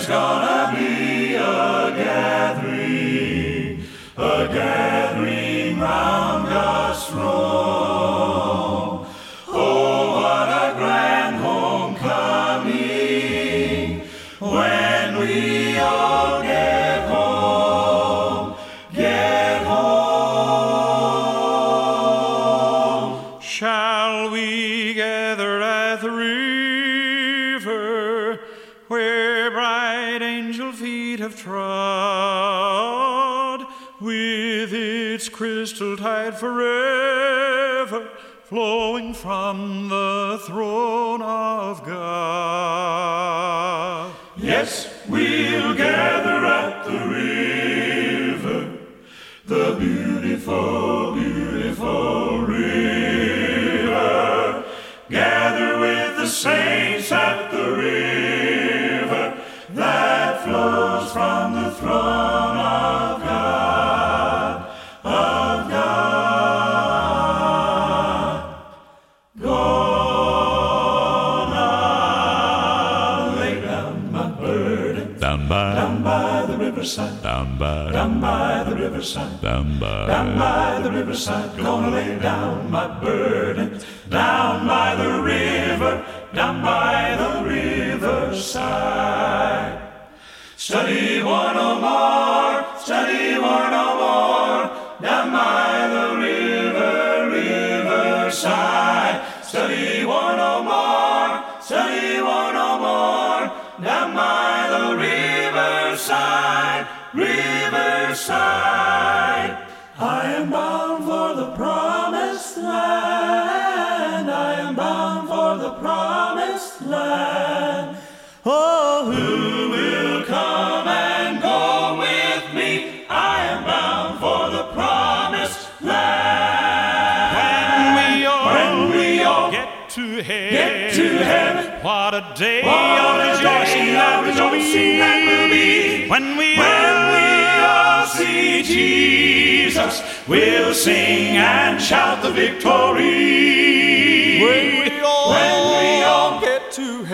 there's gonna be a gathering round God's throne. Oh, what a grand homecoming when we all get home, Shall we gather at the river where bright angel feet have trod, with its crystal tide forever flowing from the throne of God? Yes, we'll gather at the river, the beautiful, beautiful river. Gather with the saints at the river that flows from the throne of God, of God. Gonna lay down my burden Down by the riverside, down by the riverside, down by the riverside. Gonna lay down my burden down by the river, down by the riverside. Study war no more, study war no more, down by the riverside. Study war no more, study war no more, down by the riverside, riverside. I am bound for the promised land, I am bound for the promised land. Oh, who will come and go with me? I am bound for the promised land. when we all get to heaven, what a day of rejoicing that will be. When we all see Jesus, we'll sing and shout the victory. When we all get to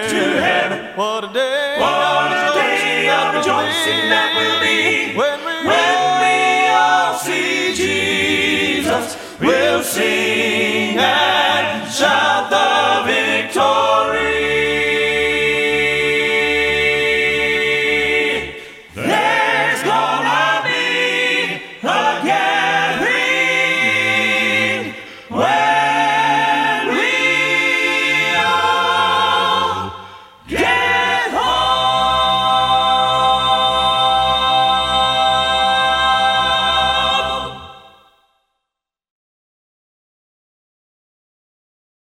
heaven, what a day of rejoicing that will be. When we